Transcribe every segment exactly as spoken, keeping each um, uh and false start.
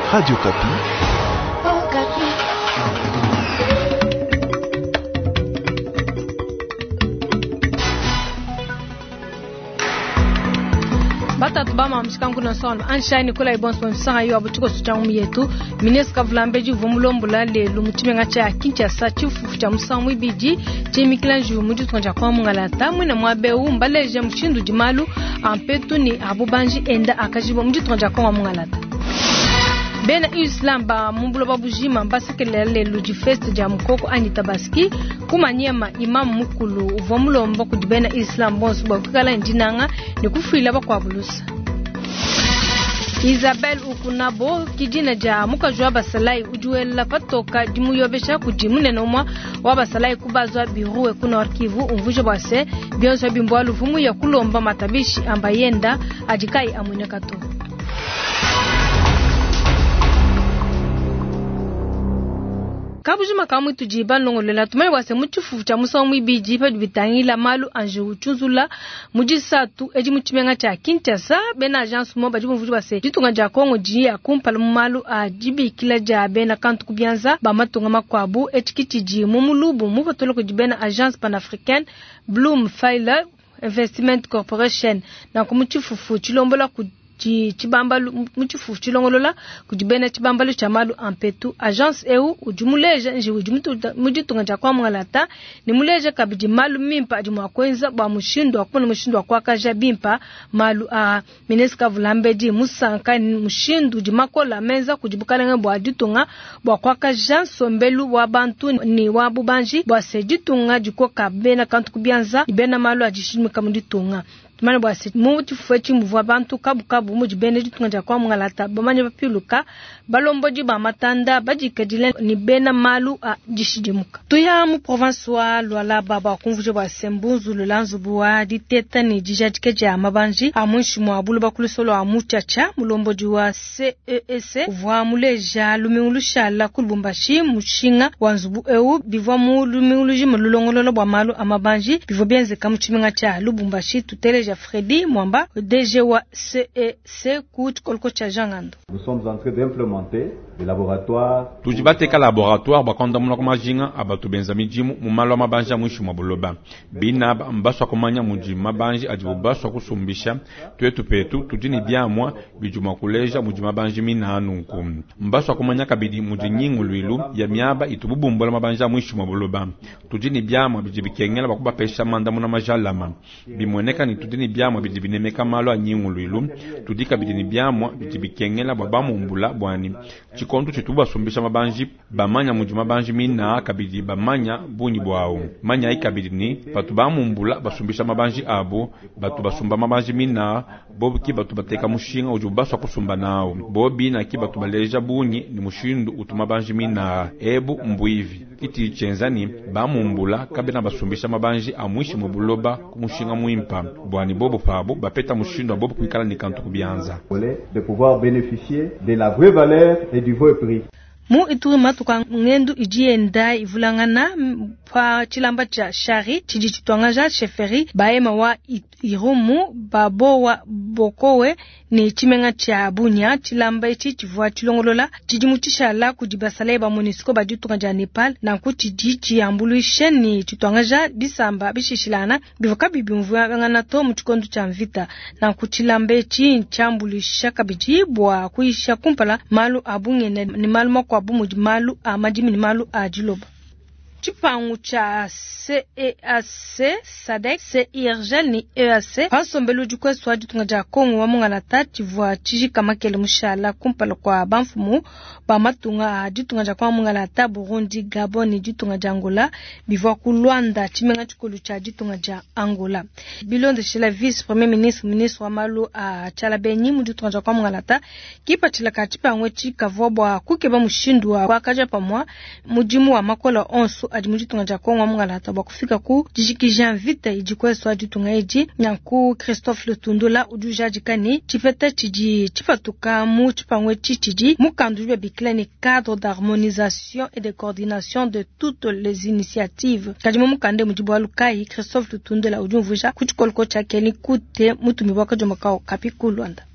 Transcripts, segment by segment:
Radio Kapi. Oh, Kapi. Bata tubama mshikangu na sawa anshani kula ibonso msanga yo abuchiko suchangu yetu mineska vlambeji vumulombola le lumutimenga cha Kinshasa chifu cha musamu ibiji chemikilanju muju tonja kwa mungalata mwina mwabe u mbaleje mshindu jimalu ampetu ni abubanji enda akajibo muju tonja kwa mungalata bena Islam ba mumbulo babujima basekelele luji fest ja mukoko ani tabaski kumanyema imam mukulu uvomulombo kudibena Islam bonso bakala ndinanga ni kufila bakwa bulusa Isabel ukunabo kidina ja mukajwa basalai ujuela patoka dimuyobesha kujimune nomwa wabasalai kubazwa biruwe kuna arkivu umvujo base bionso bimbwalu vumu ya kulomba matabishi ambayenda ajikai amunekato Kabujima kamu tujiba nongolela tumai wase muchufu cha musa mwibiji pa bitangila malu anje uchunzula mujisatu eji muchimenga cha Kinshasa bena agence mo bajibu mvuju base jitunga ja Kongo ji akumpala malu a jibi kila ja bena kantu kubyanza ba matunga makwabu echikitiji mumulubu mubatolo ko jibena agence panafricaine Bloom Filer Investment Corporation na kumuchufu chilombola ku chi chibambalu muchifu chilongolola kujibena chibambalu chamalu ampetu agence eu ujumuleje nje ujumutu mujitunga ja kwa mwangalata ni muleje kabiji malu mimpa ajumwa kwenza ba mushindo akuna mushindo kwa kaja bimpa malu a mineska vulambeji musanka ni mushindo jimakola menza kujibukala ngbo ajitunga bwa kwa kaja sombelu wa bantu ni wa bubanji bwa sejitunga jiko kabena kantu kubyanza ibena malu ajishimika kamunditunga Tumane bwasi muti fuechi mvua bantu kabu kabu muji beneji tunja kwa mungalata bamanye bapiluka balomboji ba matanda bajikadile ni bena malu a jishidimuka tuya mu province wa lwala baba kunvuje ba sembunzu lulanzubuwa diteta ni jijatikeje amabanji amunshi mu abulu bakulisolo amuchacha mulomboji wa C E S vwa muleja lumingulushala kulbumbashi mushinga wanzubu eu bivwa mu luminguruji mululongololo bwa malu amabanji bivyo benze kamuchiminga cha lubumbashi tutele ja Freddy Mwamba, D G wa C E C Coach Kolkocha Jangando. Nous sommes en train d'implémenter des laboratoires. Tujibateka laboratoire bakonda muno kumajinga abatu benzami jimu mumalo mabanja mwishu mabuloba. Bina mbaswa kumanya muji mabanji ajibubaswa kusumbisha twetu petu tujini byamwa bijuma kuleja muji mabanji minanu nku. Mbaswa kumanya kabidi muji nyingu luilu ya miaba itububumbola mabanja mwishu mabuloba. Tujini byamwa bijibikengela bakuba pesha manda muna majalama. Bimweneka ni tudini byamwa bidibinemeka malo anyingu luilu tudika bidini byamwa bidibikengela babamu mbula bwani chikontu chituba sumbisha mabanji bamanya muju mabanji mina kabidi bamanya bunyi bwao manya ikabidini batubamu mbula basumbisha mabanji abo batu basumba mabanji mina bobu ki batu bateka mushinga ujubaswa kusumba nao bobi na ki batu baleja bunyi ni mushindu utuma banji mina ebu mbuivi kiti chenzani bamu mbula kabina basumbisha mabanji amwishi mubuloba kumushinga muimpa bwani bobo pabo bapeta mushindo bobo kuikala ni kantu kubyanza de pouvoir bénéficier de la vraie valeur et du vrai prix. Mu ituri matuka ngendu ijienda ivulangana pa chilamba cha shari chiji chitwangaja sheferi baema wa irumu babo wa bokowe ni chimenga cha bunya chilamba ichi chivua chilongolola chiji mutisha la kujibasale ba munisiko bajutunga ja Nepal na kuchiji chiambuluishe ni chitwangaja bisamba bishishilana bivoka bibimvua ngana to mchikondu cha mvita na kuchilambe chi chambulisha kabiji bwa kuisha kumpala malu abunge ni malu mako abumu malu amajimi ni malu ajiloba chipangu cha C E A C Sadek C I R G L ni E A C pasombelu jukwe swadi tungaja Kongo wa mungalata chivwa chiji kamakele mushala kumpala kwa banfumu ba matunga ajitungaja kwa mungalata Burundi Gabon jitungaja Angola bivwa ku Luanda chimenga chikulu cha jitungaja Angola Bilonde shila vice premier ministre ministre wa malu a chala benyi mujitungaja kwa mungalata kipa chilaka chipangwe chikavobwa kukeba mushindu wa kaja pamwa mujimu wa makola onsu adimujitunga ja Kongo mungalata bakufika ku jijikija vita ijikweso ajitunga eji nyanku Christophe Lutundula ujuja jikani chifeta chiji chifatuka mu chipangwe chichiji mukandu biklani cadre d'harmonisation et de coordination de toutes les initiatives kajimo mukande mujibwa lukai Christophe Lutundula ujumvuja kuchikolko cha keni kute mutumi waka jomakao kapikulwanda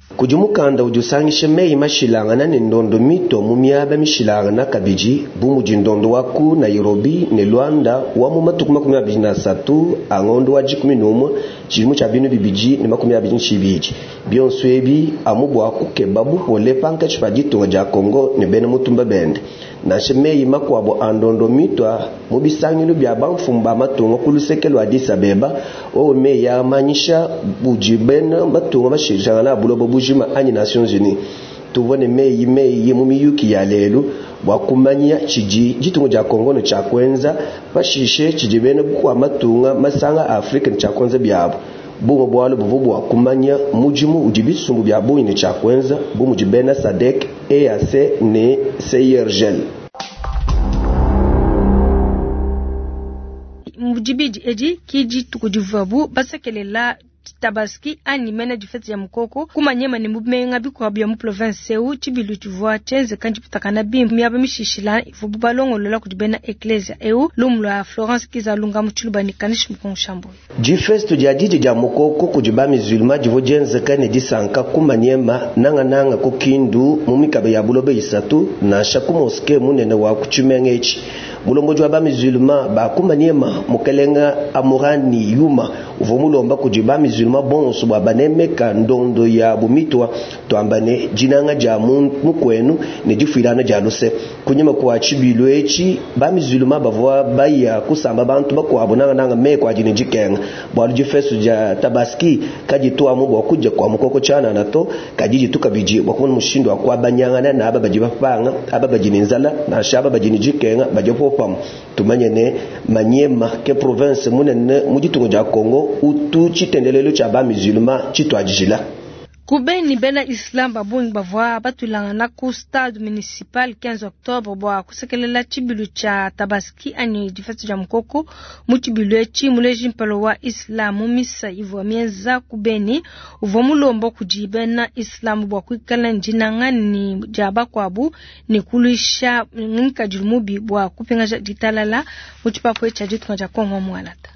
kujumukanda ujusangishe mei mashilangana ni ndondo mito mumiaba mishilangana kabiji bumu jindondo waku Nairobi ne Luanda wa mu matuku makumi abiri na satu angondo wa jikumi n'umwe chirimu cha binu bibiji ni makumi abiri n'ibiji byonswebi amubwa kukebabu pole panka chipagito ja Kongo ne bene mutumba bende na shemei makwabo andondo mitwa mubisangilo bya bamfumba matungo kulusekelo Addis Abeba o me ya manyisha bujibena matungo bashirishana na bulobo bujima ani Nations Unies tubone mei mei mumiyuki ya lelo wakumanya chiji jitungo ja Kongo no chakwenza bashishe chijibene kwa matunga masanga Africa chakwenza byabo bumo bwalo buvubu wakumanya mujimu ujibisumbu bya boyine chakwenza bumu jibena Sadek E A C ne Seyergel mujibiji eji kiji tukujivabu basakelela Tabaski ani mena jifeti ya mkoko kuma nyema ni mubenga biko bya mu province u chibilu chivwa chenze kanji putakana bimbi myaba mishishila ifubu balongo lola kujibena ecclesia eu lumlwa Florence Kizalunga muchuluba ni kanishi mkongo shambo jifesto ja didi ja mkoko kujiba mizulma jivo jenze kane disanka kuma nyema nanga nanga kukindu mumikabe ya bulobe isatu na shakumoske munene wa kuchimengechi mulombo jwa ba mizulma ba kuma nyema mukelenga amurani yuma uvomulomba kujiba mizulma bonso bwa banemeka ndondo ya bumitwa twambane jinanga ja mukwenu ne difirana ja lose kunyema kwa chibilu echi ba mizulma bavwa baya kusamba bantu bakwabo nanga nanga me kwa jine jikenga bwalu jifesu ja Tabaski kajitoa mu bwa kujja kwa mukoko chana nato kajiji tukabiji bakon mushindo akwa banyanga na aba bajiba panga aba bajinzala na shaba bajini jikenga bajopo pam tumanyene manyema ke province munene mujitungo ja Kongo utu chitendelelo cha ba musulma chitwajila kubeni bela Islam babungi bavwa batulanga na ku stade municipal quinze octobre bwa kusekelela chibilu cha Tabaski ani difetu ja mkoko muchibilu echi muleji mpalo wa Islam misa ivo mienza kubeni uvomulombo kujibena Islam bwa kuikala njina ngani jaba kwabu ni kulisha nka julumubi bwa kupinga jitalala muchipapo echa jitunga ja Kongo mwalata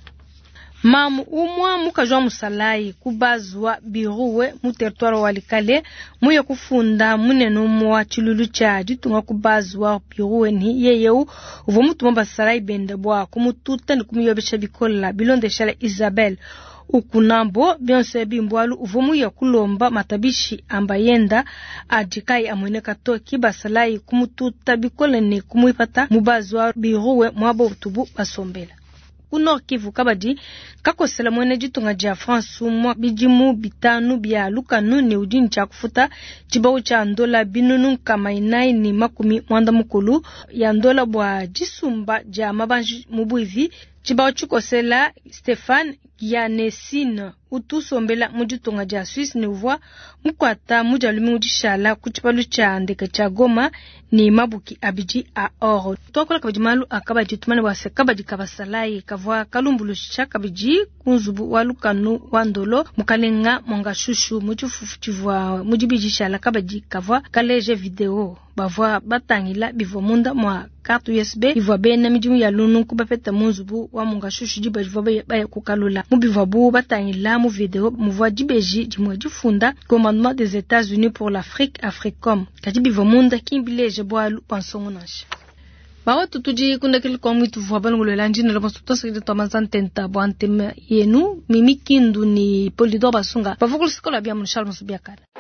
mamu umwa mukajwa musalai kubazwa biruwe mu territoire walikale muye kufunda muneno mwa chilulu cha jitunga kubazwa biruwe ni yeyeu uvo mutu mba salai bende bwa kumututa ni kumiyobesha bikola bilonde shala Isabel ukunambo bionse bimbwalu uvo muye kulomba matabishi ambayenda ajikai amweneka toki basalai kumututa bikola ni kumuipata mubazwa biruwe mwabo utubu basombela Kuno Kivu kabadi kakosela mwene jitunga ja France mwa bijimu bitanu bya lukanu ni udini cha kufuta chibawu cha ndola binunu kama inai ni makumi mwanda mukulu ya ndola bwa jisumba ja mabanji mubuivi chibawu chukosela Stefan Yanesine utusombela mujitunga ja Swiss ni uvwa mkwata mujalumi mujishala kuchipalu cha ndeke cha Goma ni mabuki abiji a oro tokola kabajimalu akabaji tumane wase kabaji kabasalai kavwa kalumbulu cha kabiji kunzubu walukanu wandolo mukalenga monga shushu muchufufu chivwa mujibiji shala kabaji kavwa kaleje video bavwa batangila bivomunda mwa carte U S B ivwa bena mijimu ya lunu kubapeta munzubu wa monga shushu jiba jivwa baya kukalula mubivwa bu batangila mu video muvwa jibeji jimwa jifunda commandement des États-Unis pour l'Afrique Africom kajibiva munda kimbileje bwalu pansongo nasha bawa tutuji kunda kili kwa mwitu vwa bangulo lanjini la mastuta sakidi tomanzan tenta bwa antema yenu mimikindu ni polido basunga bavukulu sikola bia mnishal musubiakara